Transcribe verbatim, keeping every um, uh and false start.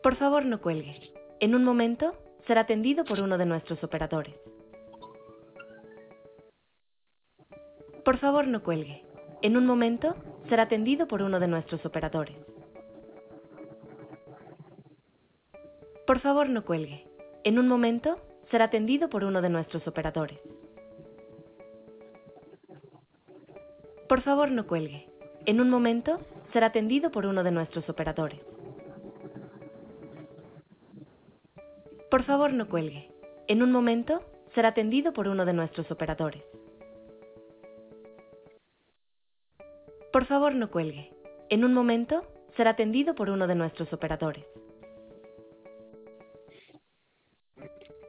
Por favor, no cuelgue. En un momento, será atendido por uno de nuestros operadores. Por favor, no cuelgue. En un momento, será atendido por uno de nuestros operadores. Por favor, no cuelgue. En un momento, será atendido por uno de nuestros operadores. Por favor, no cuelgue. En un momento, será atendido por uno de nuestros operadores. Por favor, no cuelgue. En un momento, será atendido por uno de nuestros operadores. Por favor, no cuelgue. En un momento, será atendido por uno de nuestros operadores.